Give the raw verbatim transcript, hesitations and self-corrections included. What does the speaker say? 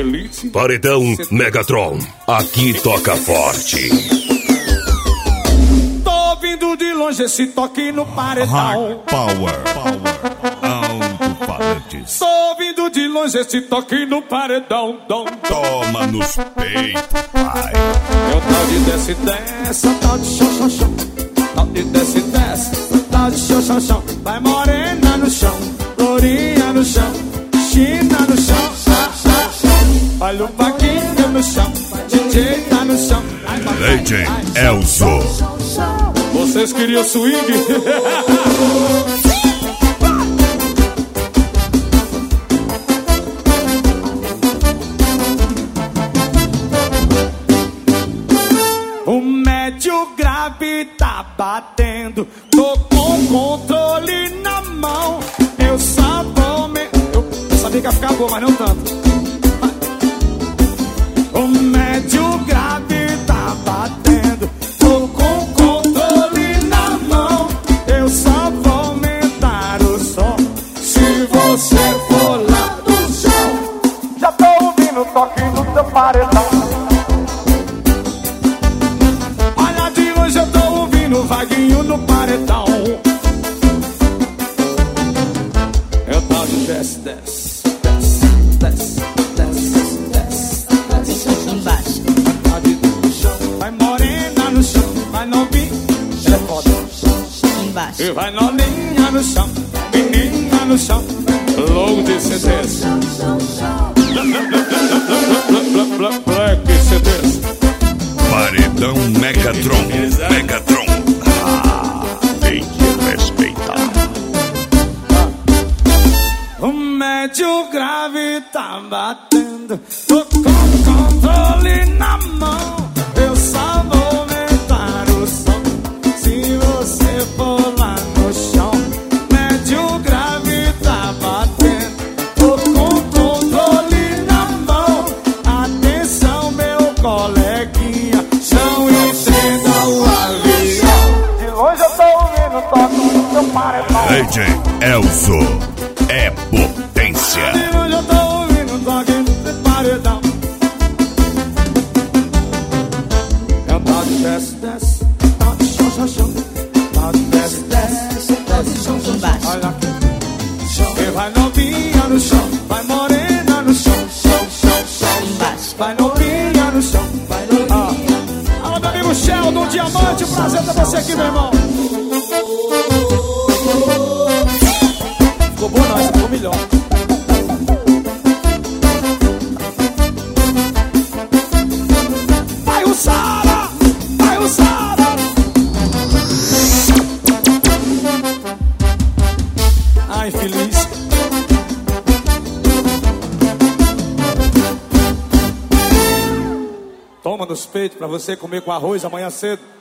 Elite. Paredão Megatron, aqui toca forte. Tô vindo de longe esse toque no paredão. Hard Power, Power, alto-falantes. Tô vindo de longe esse toque no paredão. Dom, dom. Toma nos peitos, pai. É o tal de desce, desce, tal de chão, chão, chão. Tal de desce, desce, tal de chão, chão, chão. Vai morena no chão, lourinha no chão, China no chão, chá, chá, chá. Olha o Paquinho no chão, D J tá no chão. Legend Elzo. Vocês queriam swing? O médio grave tá batendo, tô com controle na mão. Eu só vou me... Eu sabia que ia ficar boa, mas não tanto. O médio grave tá batendo, tô com controle na mão. Eu só vou aumentar o som se você for lá no chão. Já tô ouvindo o toque do teu paredão. Olha, de hoje eu tô ouvindo o Vaguinho no paredão. É o tal de desce, desce, desce, desce, desce, desce, desce embaixo. Vai morena no chão, vai novinha, ela é foda. Embaixo. E vai novinha no chão, menina no chão, logo de C Ds. Black C Ds. Paredão Megatron, Megatron. Ah, tem que respeitar. O médio grave tá batendo, tô com controle na mão. Eu só vou aumentar o som se você for lá no chão. Médio grave tá batendo, tô com controle na mão. Atenção, meu coleguinha, não entenda o avião. De longe eu tô ouvindo o toque do seu paredão. Legend Elzo. É potência. De longe eu tô ouvindo o toque do seu paredão. É o tal de desce, desce, tal de chão, chão, chão. Tal de desce, desce, desce, chão, chão, chão. Olha aqui. E vai novinha no chão, vai morena no chão, chão, chão, chão. Vai novinha no chão, vai novinha. Ah. Alô, meu amigo Sheldon, Diamante, prazer ter você aqui, meu irmão. Ficou bom não, ficou melhor. Vai o Sara, vai o Sara. Ai, infeliz. Toma nos peitos pra você comer com arroz amanhã cedo.